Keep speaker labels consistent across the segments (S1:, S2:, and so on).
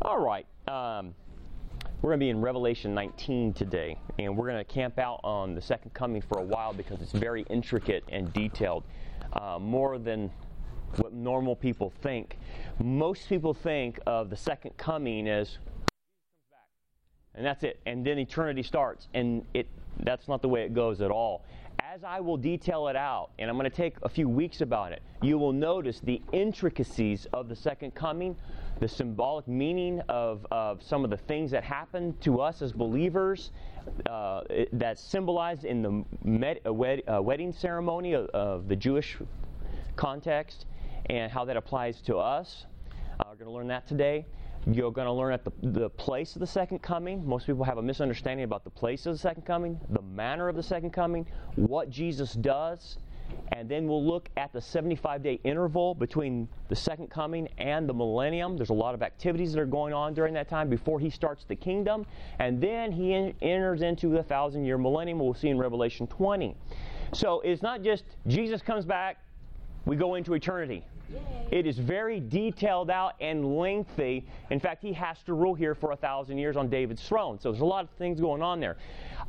S1: All right. We're going to be in Revelation 19 today, and we're going to camp out on the second coming for a while because it's very intricate and detailed, more than what normal people think. Most people think of the second coming as Jesus comes back, and that's it, and then eternity starts, and that's not the way it goes at all. As I will detail it out, and I'm going to take a few weeks about it, you will notice the intricacies of the second coming, the symbolic meaning of some of the things that happen to us as believers, that's symbolized in the wedding ceremony of the Jewish context, and how that applies to us. We're going to learn that today. You're going to learn at the place of the second coming. Most people have a misunderstanding about the place of the second coming, the manner of the second coming, what Jesus does, and then we'll look at the 75-day interval between the second coming and the millennium. There's a lot of activities that are going on during that time before he starts the kingdom, and then he enters into the 1,000-year millennium. We'll see in Revelation 20. So it's not just Jesus comes back, we go into eternity. Yay. It is very detailed out and lengthy. In fact, he has to rule here for 1,000 years on David's throne. So there's a lot of things going on there.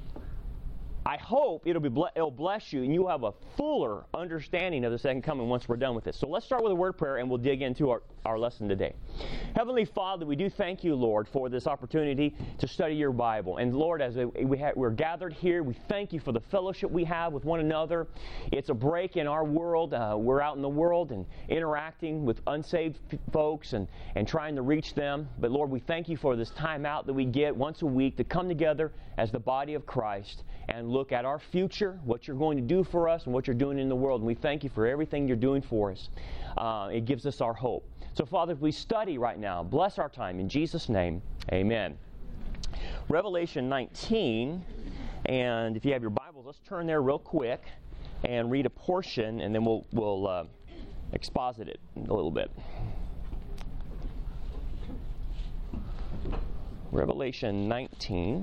S1: I hope it'll bless you and you'll have a fuller understanding of the second coming once we're done with this. So let's start with a word prayer and we'll dig into our lesson today. Heavenly Father, we do thank you, Lord, for this opportunity to study your Bible. And Lord, as we're gathered here, we thank you for the fellowship we have with one another. It's a break in our world. We're out in the world and interacting with unsaved folks and trying to reach them. But Lord, we thank you for this time out that we get once a week to come together as the body of Christ and look at our future, what you're going to do for us and what you're doing in the world. And we thank you for everything you're doing for us. It gives us our hope. So, Father, if we study right now, bless our time. In Jesus' name, amen. Revelation 19, and if you have your Bibles, let's turn there real quick and read a portion, and then we'll exposit it a little bit. Revelation 19.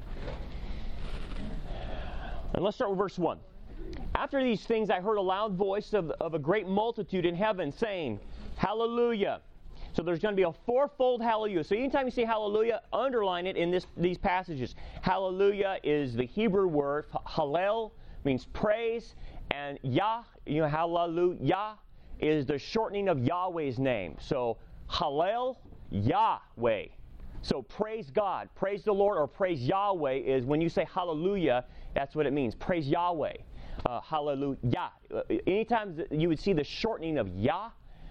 S1: And let's start with verse 1. After these things I heard a loud voice of a great multitude in heaven saying, Hallelujah. So there's going to be a fourfold hallelujah. So anytime you see hallelujah, underline it in these passages. Hallelujah is the Hebrew word. Hallel means praise. And Yah, hallelujah, is the shortening of Yahweh's name. So Hallel, Yahweh. So praise God, praise the Lord, or praise Yahweh is when you say hallelujah, that's what it means. Praise Yahweh. Hallelujah. Anytime you would see the shortening of Yah,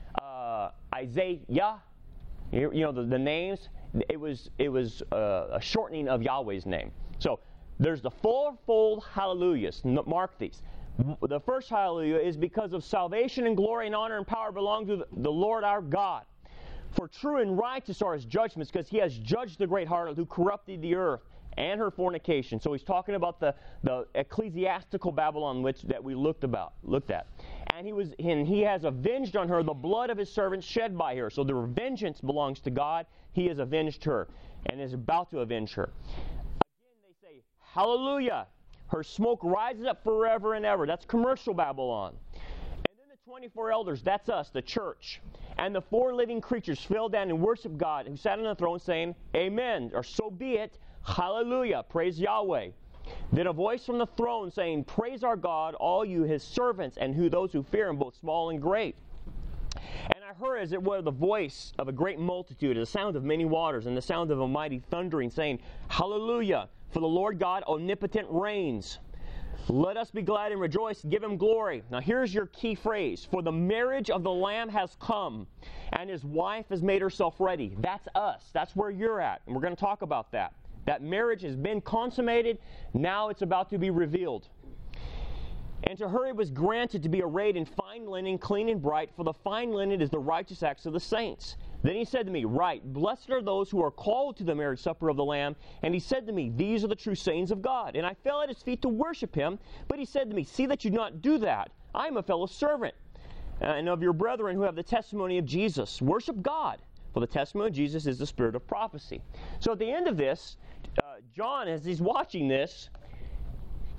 S1: Isaiah, the names, it was a shortening of Yahweh's name. So there's the fourfold hallelujahs. Mark these. The first hallelujah is because of salvation and glory and honor and power belong to the Lord our God. For true and righteous are his judgments, because he has judged the great harlot who corrupted the earth and her fornication. So he's talking about the ecclesiastical Babylon that we looked at. And he has avenged on her the blood of his servants shed by her. So the vengeance belongs to God. He has avenged her and is about to avenge her. Again they say, Hallelujah. Her smoke rises up forever and ever. That's commercial Babylon. And then the 24 elders, that's us, the church. And the 4 living creatures fell down and worshiped God, who sat on the throne, saying, Amen, or so be it, Hallelujah, praise Yahweh. Then a voice from the throne saying, Praise our God, all you his servants, and those who fear him, both small and great. And I heard, as it were, the voice of a great multitude, the sound of many waters, and the sound of a mighty thundering, saying, Hallelujah, for the Lord God omnipotent reigns. Let us be glad and rejoice, give him glory. Now here's your key phrase. For the marriage of the Lamb has come, and his wife has made herself ready. That's us. That's where you're at. And we're going to talk about that. That marriage has been consummated. Now it's about to be revealed. And to her it was granted to be arrayed in fine linen, clean and bright, for the fine linen is the righteous acts of the saints. Then he said to me, Write, blessed are those who are called to the marriage supper of the Lamb. And he said to me, These are the true sayings of God. And I fell at his feet to worship him. But he said to me, See that you do not do that. I am a fellow servant, and of your brethren who have the testimony of Jesus. Worship God, for the testimony of Jesus is the spirit of prophecy. So at the end of this, John, as he's watching this,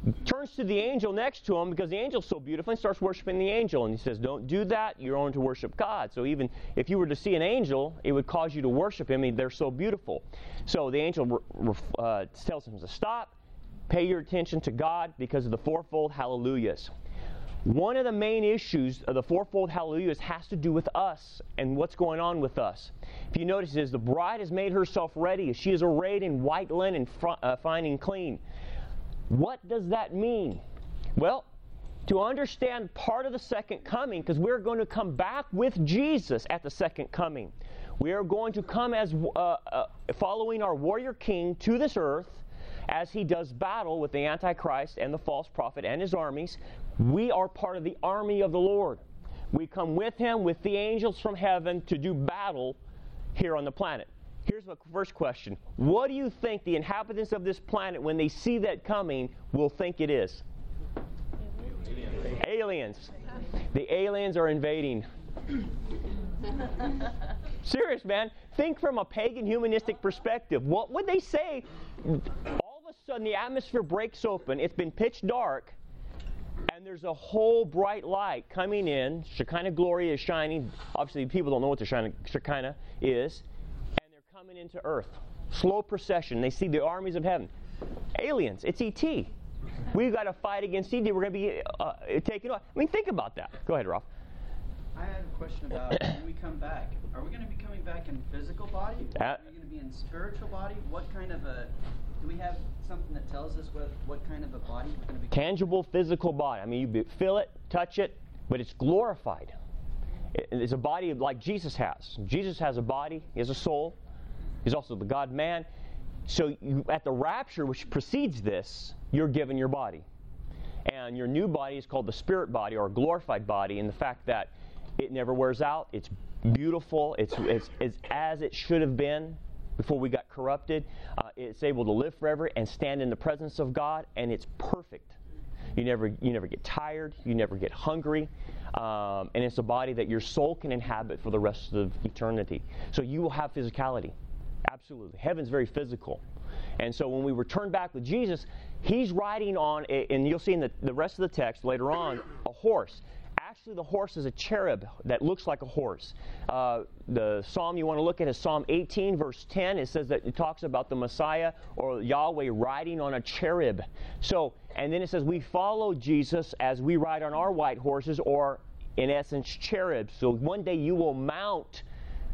S1: turns to the angel next to him because the angel's so beautiful and starts worshiping the angel. And he says, don't do that. You're only to worship God. So even if you were to see an angel, it would cause you to worship him. I mean, they're so beautiful. So the angel tells him to stop, pay your attention to God because of the fourfold hallelujahs. One of the main issues of the fourfold hallelujahs has to do with us and what's going on with us. If you notice, it says, the bride has made herself ready. She is arrayed in white linen, fine and clean. What does that mean? Well, to understand part of the second coming, because we're going to come back with Jesus at the second coming. We are going to come as following our warrior king to this earth as he does battle with the Antichrist and the false prophet and his armies. We are part of the army of the Lord. We come with him, with the angels from heaven, to do battle here on the planet. Here's the first question. What do you think the inhabitants of this planet, when they see that coming, will think it is? Aliens. The aliens are invading. Serious, man. Think from a pagan humanistic perspective. What would they say? All of a sudden, the atmosphere breaks open. It's been pitch dark. And there's a whole bright light coming in. Shekinah glory is shining. Obviously, people don't know what the Shekinah is. Coming into earth. Slow procession. They see the armies of heaven. Aliens. It's E.T. We've got to fight against E.T. We're going to be taken off. I mean, think about that. Go ahead, Ralph.
S2: I have a question about when we come back. Are we going to be coming back in physical body? Or are we going to be in spiritual body? What kind of a... Do we have something that tells us what kind of a body we're going to be...
S1: Tangible physical body. I mean, you feel it, touch it, but it's glorified. It's a body like Jesus has. Jesus has a body. He has a soul. He's also the God-man. So at the rapture, which precedes this, you're given your body. And your new body is called the spirit body, or a glorified body, in the fact that it never wears out. It's beautiful. It's as it should have been before we got corrupted. It's able to live forever and stand in the presence of God, and it's perfect. You never get tired. You never get hungry. And it's a body that your soul can inhabit for the rest of eternity. So you will have physicality. Absolutely. Heaven's very physical. And so when we return back with Jesus, he's riding on, and you'll see in the rest of the text later on, a horse. Actually, the horse is a cherub that looks like a horse. The psalm you want to look at is Psalm 18, verse 10. It says that it talks about the Messiah or Yahweh riding on a cherub. So, and then it says we follow Jesus as we ride on our white horses, or in essence, cherubs. So one day you will mount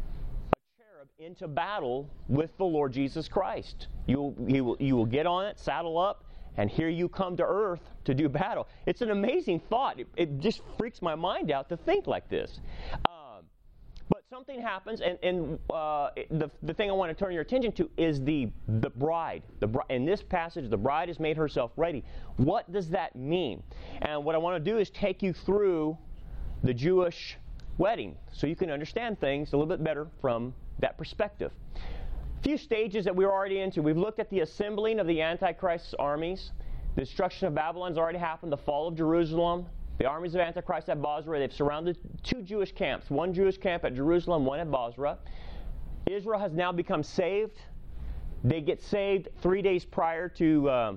S1: into battle with the Lord Jesus Christ. You will get on it, saddle up, and here you come to earth to do battle. It's an amazing thought. It just freaks my mind out to think like this. But something happens, and the thing I want to turn your attention to is the bride. In this passage, the bride has made herself ready. What does that mean? And what I want to do is take you through the Jewish wedding so you can understand things a little bit better from that perspective. A few stages that we're already into. We've looked at the assembling of the Antichrist's armies. The destruction of Babylon's already happened. The fall of Jerusalem. The armies of Antichrist at Bozrah. They've surrounded two Jewish camps. One Jewish camp at Jerusalem, one at Bozrah. Israel has now become saved. They get saved 3 days prior to...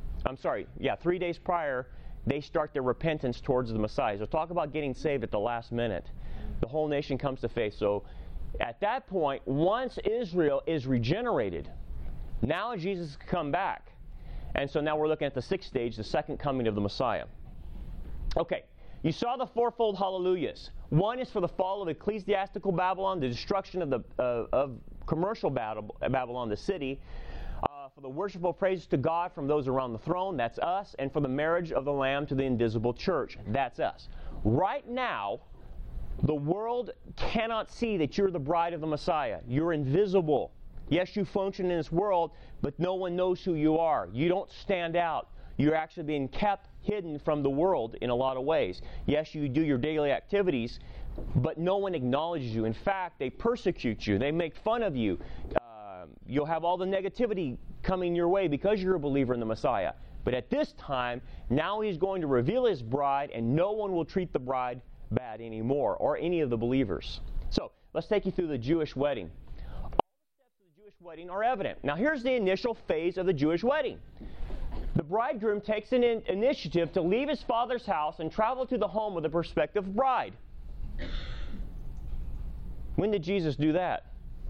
S1: 3 days prior, they start their repentance towards the Messiah. So talk about getting saved at the last minute. The whole nation comes to faith. So at that point, once Israel is regenerated, now Jesus can come back. And so now we're looking at the sixth stage, the second coming of the Messiah. Okay, you saw the fourfold hallelujahs. One is for the fall of ecclesiastical Babylon, the destruction of commercial Babylon, the city, for the worshipful praises to God from those around the throne, that's us, and for the marriage of the Lamb to the invisible church, that's us. Right now, the world cannot see that you're the bride of the Messiah. You're invisible. Yes, you function in this world, but no one knows who you are. You don't stand out. You're actually being kept hidden from the world in a lot of ways. Yes, you do your daily activities, but no one acknowledges you. In fact, they persecute you. They make fun of you. You'll have all the negativity coming your way because you're a believer in the Messiah. But at this time, now he's going to reveal his bride, and no one will treat the bride bad anymore, or any of the believers. So, let's take you through the Jewish wedding. All the steps of the Jewish wedding are evident. Now, here's the initial phase of the Jewish wedding. the bridegroom takes an initiative to leave his father's house and travel to the home of the prospective bride. When did Jesus do that?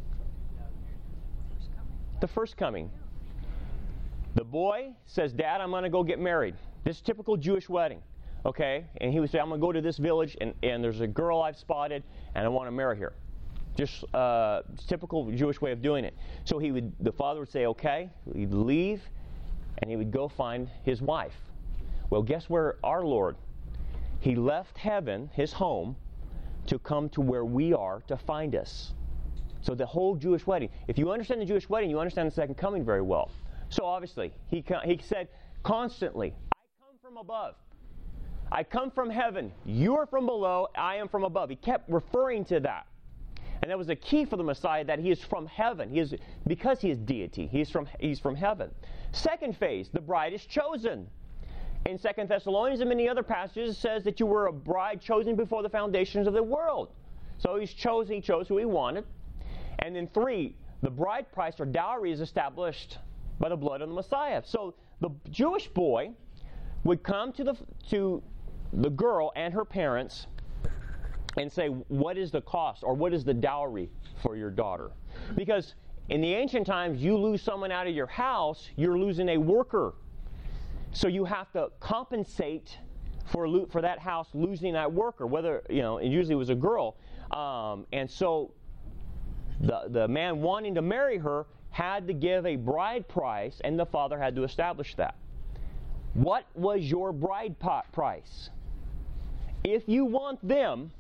S1: The first coming. The boy says, Dad, I'm going to go get married. This is typical Jewish wedding. Okay? And he would say, I'm going to go to this village, and there's a girl I've spotted, and I want to marry her. Just typical Jewish way of doing it. So the father would say, okay. He'd leave, and he would go find his wife. Well, guess where our Lord? He left heaven, his home, to come to where we are to find us. So the whole Jewish wedding. If you understand the Jewish wedding, you understand the second coming very well. So obviously, he said constantly, I come from above. I come from heaven. You are from below. I am from above. He kept referring to that. And that was the key for the Messiah, that he is from heaven. Because he is deity. He's from heaven. Second phase, the bride is chosen. In 2 Thessalonians and many other passages, it says that you were a bride chosen before the foundations of the world. So he chose who he wanted. And then 3, the bride price or dowry is established by the blood of the Messiah. So the Jewish boy would come to the girl and her parents and say, what is the cost or what is the dowry for your daughter? Because in the ancient times, you lose someone out of your house, you're losing a worker. So you have to compensate for that house losing that worker, whether, and usually it was a girl. And so the man wanting to marry her had to give a bride price, and the father had to establish that. What was your bride price? If you want them,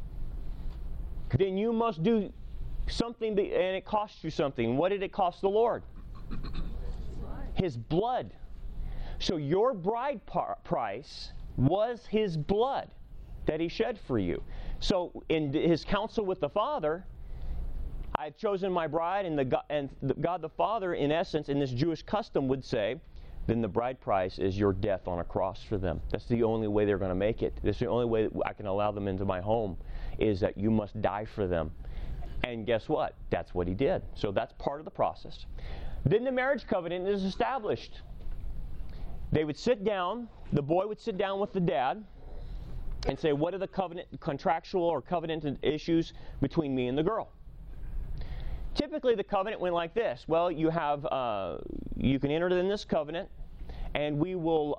S1: then you must do something, and it costs you something. What did it cost the Lord? His blood. So your bride price was his blood that he shed for you. So in his counsel with the Father, I've chosen my bride, and God the Father, in essence, in this Jewish custom, would say, then the bride price is your death on a cross for them. That's the only way they're going to make it. That's the only way that I can allow them into my home, is that you must die for them. And guess what? That's what he did. So that's part of the process. Then the marriage covenant is established. They would sit down, the boy would sit down with the dad and say, what are the contractual or covenant issues between me and the girl? Typically the covenant went like this. Well, you can enter in this covenant, and we will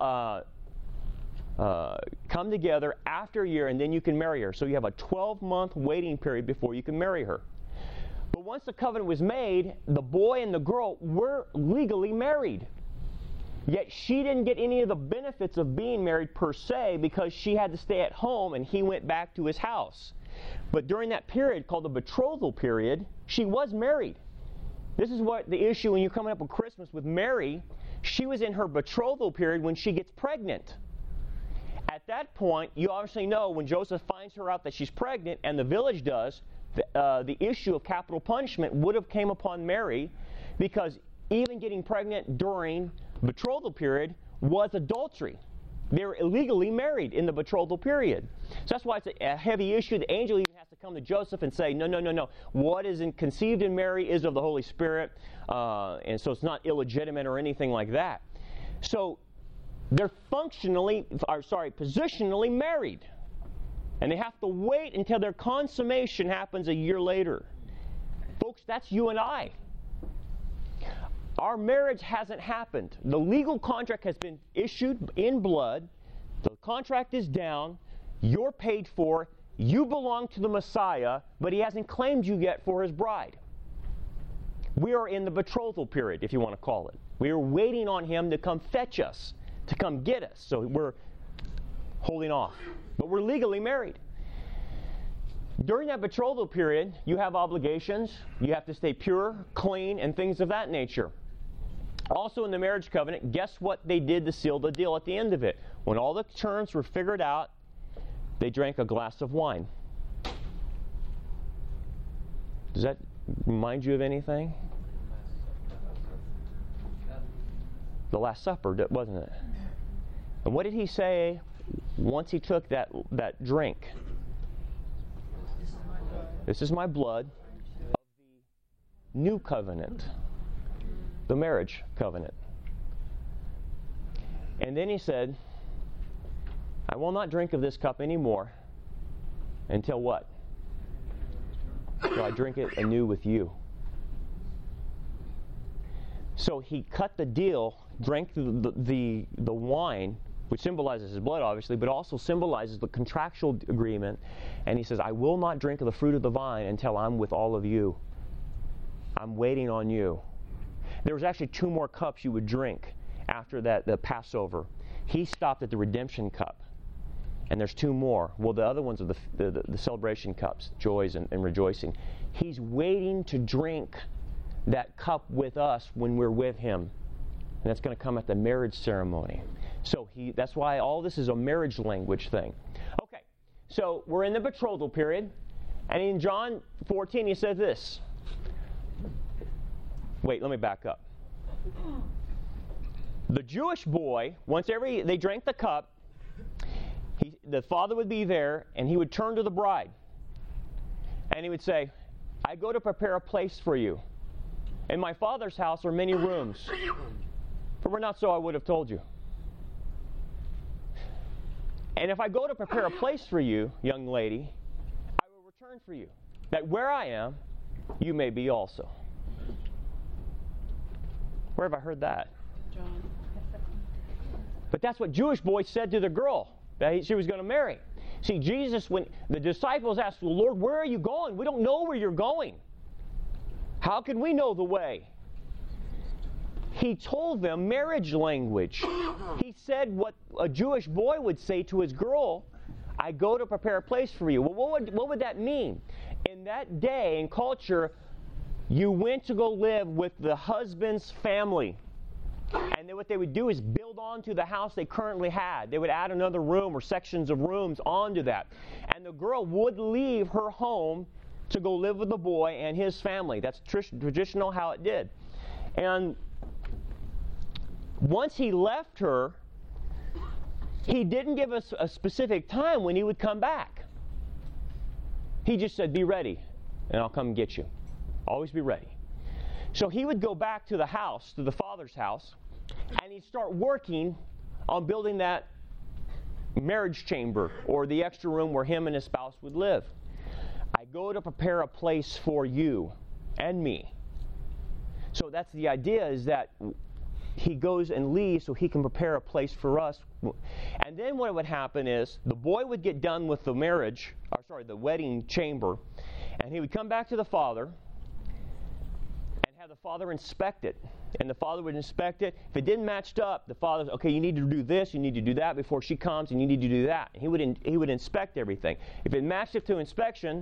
S1: come together after a year, and then you can marry her. So you have a 12-month waiting period before you can marry her. But once the covenant was made, the boy and the girl were legally married. Yet she didn't get any of the benefits of being married per se, because she had to stay at home and he went back to his house. But during that period called the betrothal period, she was married. This is what the issue when you're coming up with Christmas with Mary. She was in her betrothal period when she gets pregnant. At that point, you obviously know when Joseph finds her out that she's pregnant, and the village does, the issue of capital punishment would have came upon Mary, because even getting pregnant during betrothal period was adultery. They were illegally married in the betrothal period. So that's why it's a heavy issue. The angel even has to come to Joseph and say, no. What is conceived in Mary is of the Holy Spirit. And so it's not illegitimate or anything like that. So they're positionally married. And they have to wait until their consummation happens a year later. Folks, that's you and I. Our marriage hasn't happened. The legal contract has been issued in blood. The contract is down. You're paid for. You belong to the Messiah, but he hasn't claimed you yet for his bride. We are in the betrothal period, if you want to call it. We are waiting on him to come fetch us, to come get us. So we're holding off. But we're legally married. During that betrothal period, you have obligations. You have to stay pure, clean, and things of that nature. Also in the marriage covenant, guess what they did to seal the deal at the end of it? When all the terms were figured out, they drank a glass of wine. Does that remind you of anything? The Last Supper, wasn't it? And what did he say once he took that drink? This is my blood of the new covenant, the marriage covenant. And then he said, I will not drink of this cup anymore until what? Till I drink it anew with you. So he cut the deal, drank the wine, which symbolizes his blood, obviously, but also symbolizes the contractual agreement. And he says, I will not drink of the fruit of the vine until I'm with all of you. I'm waiting on you. There was actually 2 more cups you would drink after that, the Passover. He stopped at the redemption cup. And there's 2 more. Well, the other ones are the celebration cups, joys and rejoicing. He's waiting to drink that cup with us when we're with him. And that's going to come at the marriage ceremony. So that's why all this is a marriage language thing. Okay, so we're in the betrothal period. And in John 14, he says this. Wait, let me back up. The Jewish boy, once they drank the cup, the father would be there, and he would turn to the bride. And he would say, I go to prepare a place for you. In my Father's house are many rooms. If it were not so, I would have told you. And if I go to prepare a place for you, young lady, I will return for you, that where I am, you may be also. Where have I heard that?
S3: John.
S1: But that's what Jewish boys said to the girl that she was going to marry. See, Jesus, when the disciples asked, well, Lord, where are you going? We don't know where you're going. How can we know the way? He told them marriage language. He said what a Jewish boy would say to his girl, I go to prepare a place for you. Well, what would that mean? In that day and culture, you went to go live with the husband's family. And then what they would do is build onto the house they currently had. They would add another room or sections of rooms onto that. And the girl would leave her home to go live with the boy and his family. That's traditional how it did. And once he left her, he didn't give us a specific time when he would come back. He just said, be ready, and I'll come and get you. Always be ready. So he would go back to the house, to the father's house, and he'd start working on building that marriage chamber or the extra room where him and his spouse would live. I go to prepare a place for you and me. So that's the idea, is that he goes and leaves so he can prepare a place for us. And then what would happen is the boy would get done with the the wedding chamber, and he would come back to the father and have the father inspect it. And the father would inspect it. If it didn't match up, the father, okay, you need to do this, you need to do that before she comes, and you need to do that. And he would inspect everything. If it matched up to inspection,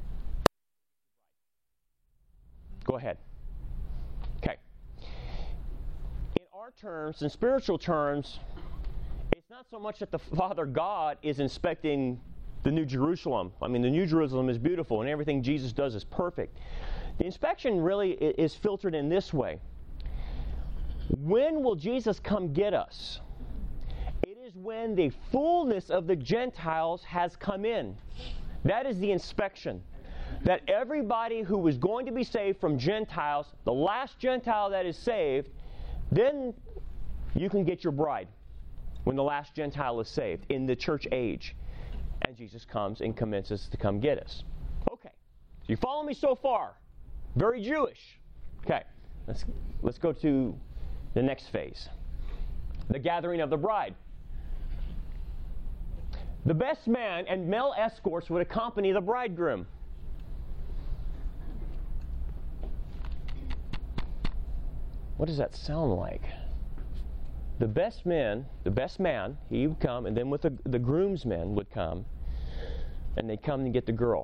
S1: go ahead. Okay. In our terms, in spiritual terms, it's not so much that the Father God is inspecting the New Jerusalem. I mean, the New Jerusalem is beautiful, and everything Jesus does is perfect. The inspection really is filtered in this way. When will Jesus come get us? It is when the fullness of the Gentiles has come in. That is the inspection. That everybody who was going to be saved from Gentiles, the last Gentile that is saved, then you can get your bride when the last Gentile is saved in the church age. And Jesus comes and commences to come get us. Okay. So you follow me so far? Very Jewish. Okay. Let's go to the next phase. The gathering of the bride. The best man and male escorts would accompany the bridegroom. What does that sound like? The best man, he would come, and then with the groomsmen would come, and they'd come and get the girl.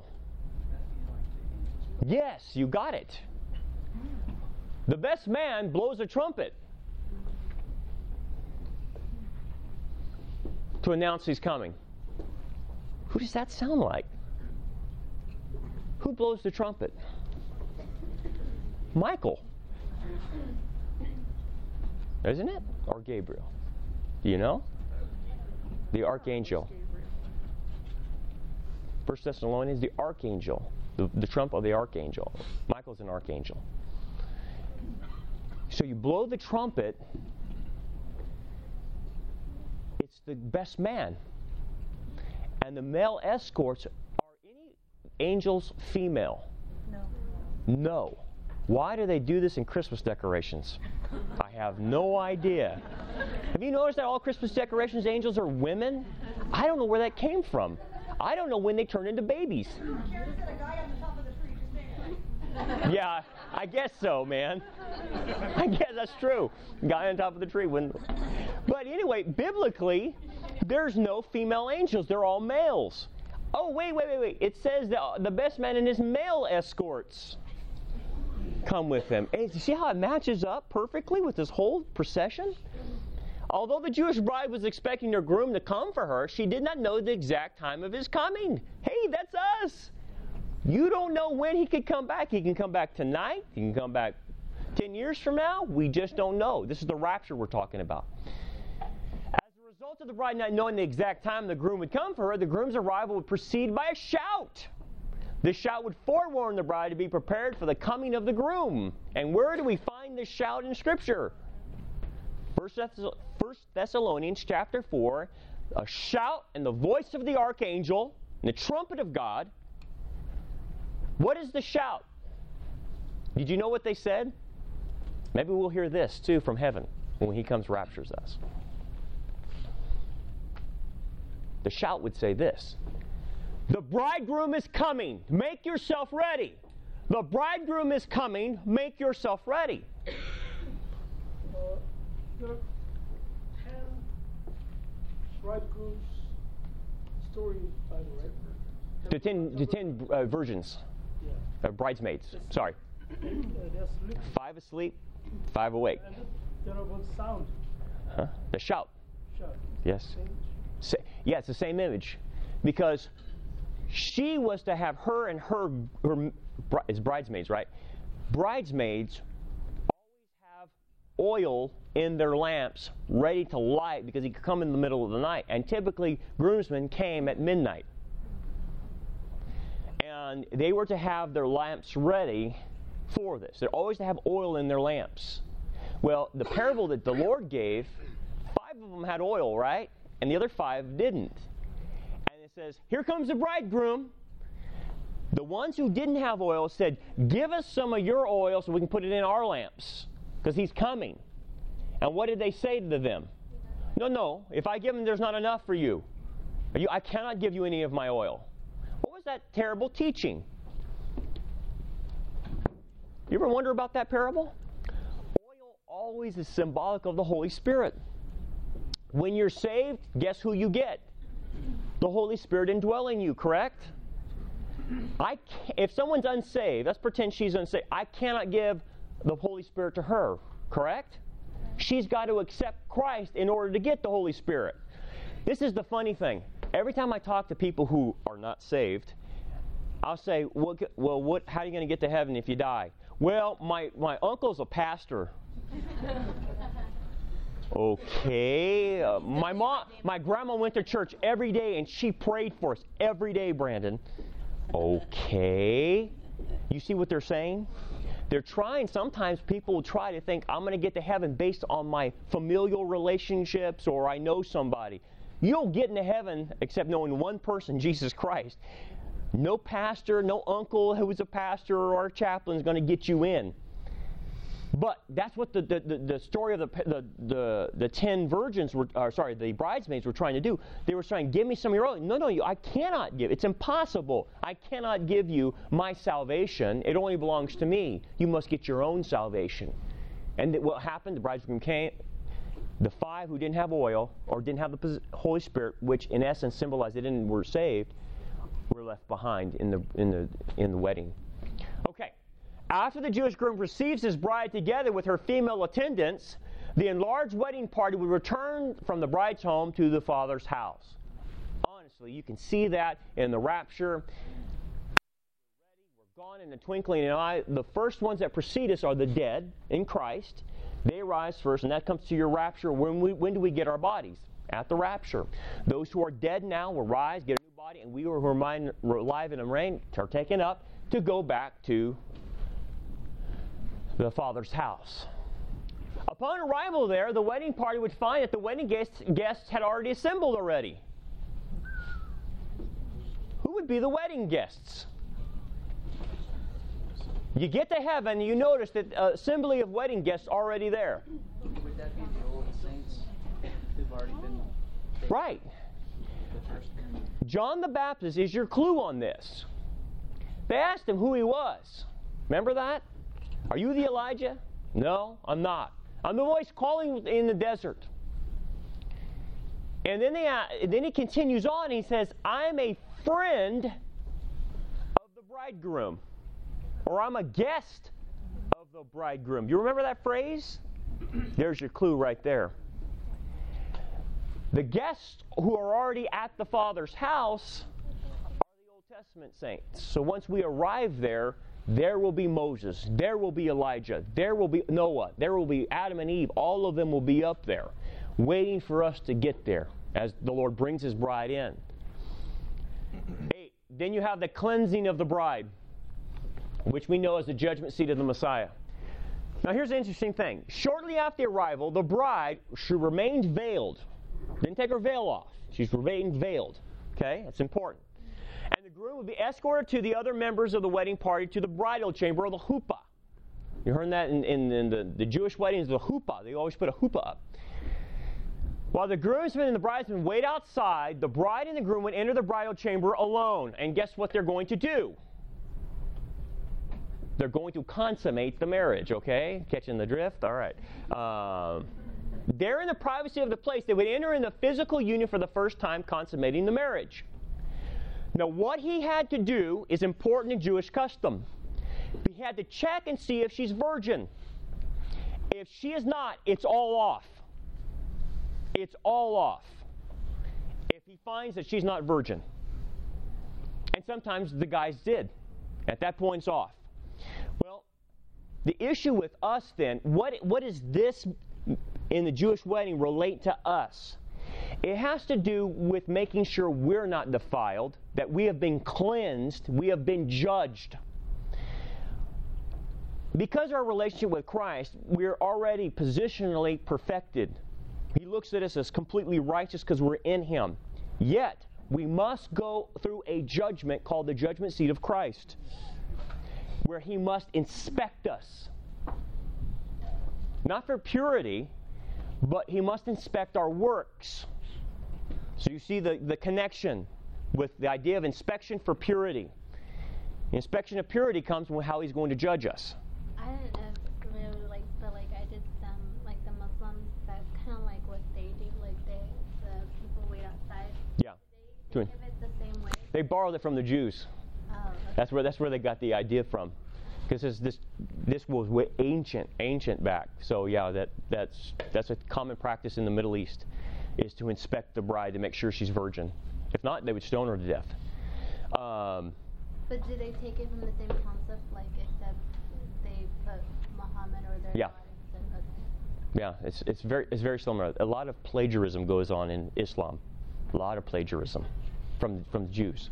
S1: Yes, you got it. The best man blows a trumpet to announce he's coming. Who does that sound like? Who blows the trumpet? Michael. Isn't it? Or Gabriel? Do you know? The archangel. 1 Thessalonians, the archangel. The trump of the archangel. Michael's an archangel. So you blow the trumpet, It's the best man. And the male escorts, are any angels female?
S3: No.
S1: No. Why do they do this in Christmas decorations? I have no idea. Have you noticed that all Christmas decorations angels are women? I don't know where that came from. I don't know when they turn into babies. Yeah, I guess so, man. I guess that's true. Guy on top of the tree. But anyway, biblically, there's no female angels. They're all males. Oh, wait. It says that the best man and his male escorts come with him. And you see how it matches up perfectly with this whole procession? Although the Jewish bride was expecting her groom to come for her, she did not know the exact time of his coming. Hey, that's us. You don't know when he could come back. He can come back tonight. He can come back 10 years from now. We just don't know. This is the rapture we're talking about. As a result of the bride not knowing the exact time the groom would come for her, the groom's arrival would precede by a shout. This shout would forewarn the bride to be prepared for the coming of the groom. And where do we find this shout in Scripture? 1 Thessalonians chapter 4, a shout and the voice of the archangel and the trumpet of God. What is the shout? Did you know what they said? Maybe we'll hear this too from heaven when he comes raptures us. The shout would say this: the bridegroom is coming. Make yourself ready. The bridegroom is coming. Make yourself ready.
S4: There are 10 bridegrooms story in the Bible, right?
S1: The 10 virgins.
S4: Yeah.
S1: Bridesmaids. Sorry.
S4: They're sleeping.
S1: 5 asleep, 5 awake.
S4: And there are both sound.
S1: The shout.
S4: Shout.
S1: Yes. Yeah, it's the same image. Because she was to have her and her it's bridesmaids, right? Bridesmaids always have oil in their lamps ready to light because he could come in the middle of the night. And typically, groomsmen came at midnight. And they were to have their lamps ready for this. They're always to have oil in their lamps. Well, the parable that the Lord gave, 5 of them had oil, right? And the other 5 didn't. And it says, here comes the bridegroom. The ones who didn't have oil said, give us some of your oil so we can put it in our lamps, because he's coming. And what did they say to them? No, if I give them, there's not enough for you. I cannot give you any of my oil. What was that terrible teaching? You ever wonder about that parable? Oil always is symbolic of the Holy Spirit. When you're saved, guess who you get? The Holy Spirit indwelling you, correct? If someone's unsaved, let's pretend she's unsaved, I cannot give the Holy Spirit to her, correct? She's got to accept Christ in order to get the Holy Spirit. This is the funny thing. Every time I talk to people who are not saved, I'll say, well, how are you going to get to heaven if you die? Well, my uncle's a pastor. Okay. My grandma went to church every day and she prayed for us every day, Brandon. Okay. You see what they're saying? They're trying, sometimes people will try to think, I'm going to get to heaven based on my familial relationships or I know somebody. You don't get into heaven except knowing one person, Jesus Christ. No pastor, no uncle who was a pastor or a chaplain is going to get you in. But that's what the story of the 10 virgins the bridesmaids were trying to do. They were saying, give me some of your oil. No, I cannot give. It's impossible. I cannot give you my salvation. It only belongs to me. You must get your own salvation. And what happened? The bridegroom came. The 5 who didn't have oil or didn't have the Holy Spirit, which in essence symbolized they were saved, were left behind in the wedding. Okay. After the Jewish groom receives his bride together with her female attendants, the enlarged wedding party would return from the bride's home to the father's house. Honestly, you can see that in the rapture. We're gone in the twinkling of an eye. The first ones that precede us are the dead in Christ. They rise first, and that comes to your rapture. When do we get our bodies? At the rapture. Those who are dead now will rise, get a new body, and we who are alive and reign are taken up to go back to the Father's house. A Upon arrival there, the wedding party would find that the wedding guests had already assembled already. Who would be the wedding guests? You get to heaven, you notice that assembly of wedding guests already there.
S2: Would that be the old saints who've already been taken?
S1: Right. John the Baptist is your clue on this. They asked him who he was. Remember that? Are you the Elijah? No, I'm not. I'm the voice calling in the desert. And then he continues on and he says, I'm a friend of the bridegroom. Or I'm a guest of the bridegroom. You remember that phrase? There's your clue right there. The guests who are already at the Father's house are the Old Testament saints. So once we arrive there, there will be Moses, there will be Elijah, there will be Noah, there will be Adam and Eve. All of them will be up there, waiting for us to get there as the Lord brings His bride in. 8. Then you have the cleansing of the bride, which we know as the judgment seat of the Messiah. Now here's the interesting thing. Shortly after the arrival, the bride, she remained veiled. Didn't take her veil off. She's remained veiled. Okay? That's important. And the groom would be escorted to the other members of the wedding party to the bridal chamber, or the huppah. You heard that in the Jewish weddings, the huppah. They always put a huppah up. While the groomsmen and the bridesmen wait outside, the bride and the groom would enter the bridal chamber alone. And guess what they're going to do? They're going to consummate the marriage, okay? Catching the drift? All right. There in the privacy of the place, they would enter in the physical union for the first time, consummating the marriage. Now, what he had to do is important in Jewish custom. He had to check and see if she's virgin. If she is not, it's all off. It's all off. If he finds that she's not virgin. And sometimes the guys did. At that point, it's off. Well, the issue with us then, what does this in the Jewish wedding relate to us? It has to do with making sure we're not defiled, that we have been cleansed, we have been judged. Because of our relationship with Christ, we're already positionally perfected. He looks at us as completely righteous because we're in Him. Yet, we must go through a judgment called the judgment seat of Christ, where He must inspect us. Not for purity, but He must inspect our works. So you see the connection with the idea of inspection for purity. The inspection of purity comes from how He's going to judge us.
S3: I didn't really like, but like I did some, like the Muslims, that's kind of like what they do, like the people wait outside.
S1: Yeah.
S3: They give it the same way.
S1: They borrowed it from the Jews.
S3: Oh, okay.
S1: That's where they got the idea from. Because this was way ancient back. So yeah, that's a common practice in the Middle East, is to inspect the bride to make sure she's virgin. If not, they would stone her to death.
S3: But do they take it from the same concept, like except they put Muhammad or their God instead?
S1: Yeah, it's very similar. A lot of plagiarism goes on in Islam. A lot of plagiarism from the Jews.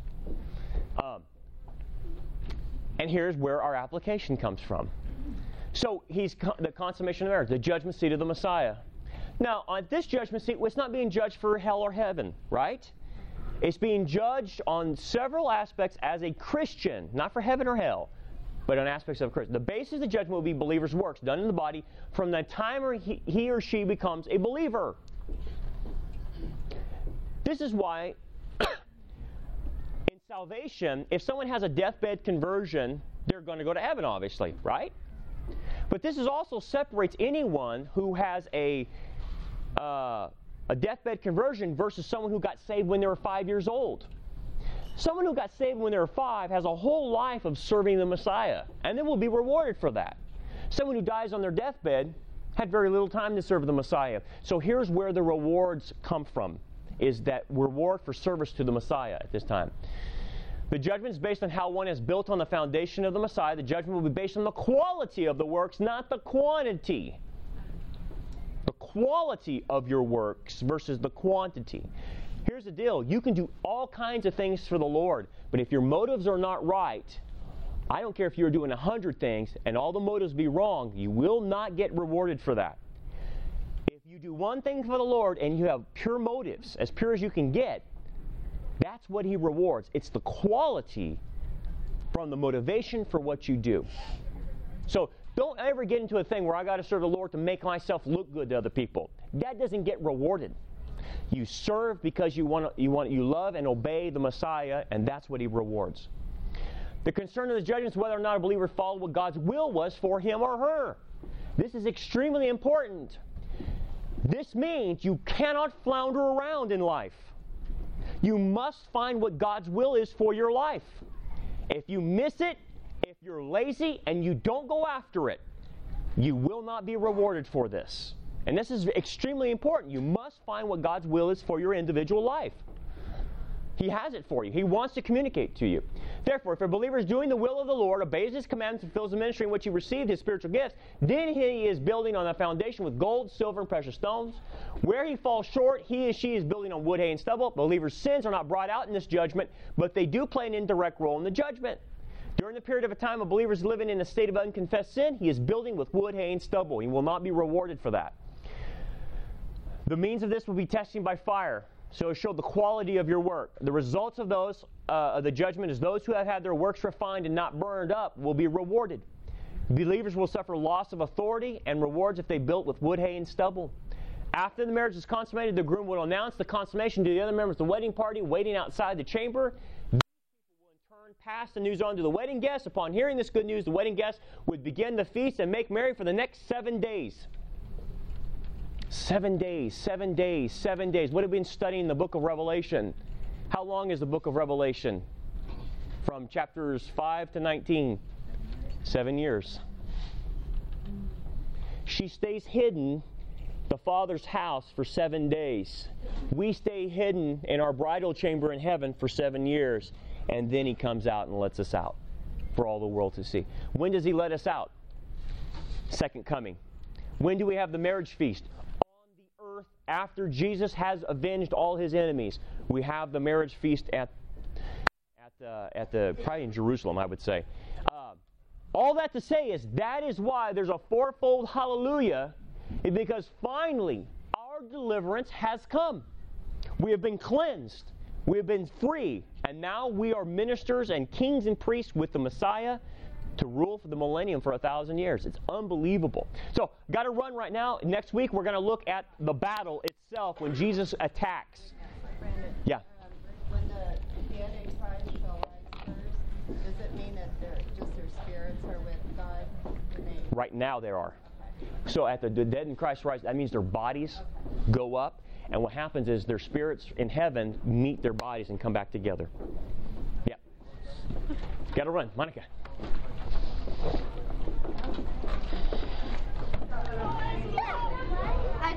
S1: And here's where our application comes from. So he's the consummation of marriage, the judgment seat of the Messiah. Now, on this judgment seat, it's not being judged for hell or heaven, right? It's being judged on several aspects as a Christian, not for heaven or hell, but on aspects of Christian. The basis of the judgment will be believers' works done in the body from the time he or she becomes a believer. This is why in salvation, if someone has a deathbed conversion, they're going to go to heaven, obviously, right? But this is also separates anyone who has a deathbed conversion versus someone who got saved when they were 5 years old. Someone who got saved when they were 5 has a whole life of serving the Messiah, and they will be rewarded for that. Someone who dies on their deathbed had very little time to serve the Messiah. So here's where the rewards come from, is that reward for service to the Messiah at this time. The judgment is based on how one is built on the foundation of the Messiah. The judgment will be based on the quality of the works, not the quantity. The quality of your works versus the quantity. Here's the deal. You can do all kinds of things for the Lord, but if your motives are not right, I don't care if you're doing 100 things and all the motives be wrong, you will not get rewarded for that. you do one thing for the Lord and you have pure motives, as pure as you can get, that's what He rewards. It's the quality from the motivation for what you do. So don't ever get into a thing where I got to serve the Lord to make myself look good to other people. That doesn't get rewarded. You serve because you love and obey the Messiah, and that's what He rewards. The concern of the judgment is whether or not a believer followed what God's will was for him or her. This is extremely important. This means you cannot flounder around in life. You must find what God's will is for your life. If you miss it, if you're lazy and you don't go after it, you will not be rewarded for this. And this is extremely important. You must find what God's will is for your individual life. He has it for you. He wants to communicate to you. Therefore, if a believer is doing the will of the Lord, obeys His commandments, fulfills the ministry in which he received his spiritual gifts, then he is building on a foundation with gold, silver, and precious stones. Where he falls short, he or she is building on wood, hay, and stubble. Believers' sins are not brought out in this judgment, but they do play an indirect role in the judgment. During the period of a time a believer is living in a state of unconfessed sin, he is building with wood, hay, and stubble. He will not be rewarded for that. The means of this will be testing by fire. So it showed the quality of your work. The results of the judgment is those who have had their works refined and not burned up will be rewarded. Believers will suffer loss of authority and rewards if they built with wood, hay, and stubble. After the marriage is consummated, the groom will announce the consummation to the other members of the wedding party waiting outside the chamber. These people will in turn pass the news on to the wedding guests. Upon hearing this good news, the wedding guests would begin the feast and make merry for the next 7 days. 7 days, 7 days, 7 days. What have we been studying in the book of Revelation? How long is the book of Revelation? From chapters 5 to 19. 7 years. She stays hidden the Father's house for 7 days. We stay hidden in our bridal chamber in heaven for 7 years. And then He comes out and lets us out for all the world to see. When does He let us out? Second coming. When do we have the marriage feast? After Jesus has avenged all His enemies, we have the marriage feast at probably in Jerusalem, I would say. All that to say is that is why there's a fourfold hallelujah, because finally our deliverance has come. We have been cleansed. We have been free, and now we are ministers and kings and priests with the Messiah to rule for the millennium for 1,000 years. It's unbelievable. So, got to run right now. Next week, we're going to look at the battle itself when Jesus attacks.
S5: Brandon,
S1: yeah.
S5: When the Antichrist shall rise first, does it mean that just their spirits are with God?
S1: Right now, there are. So, at the dead in Christ rise, that means their bodies go up, and what happens is their spirits in heaven meet their bodies and come back together. Yeah. Got to run. Monica.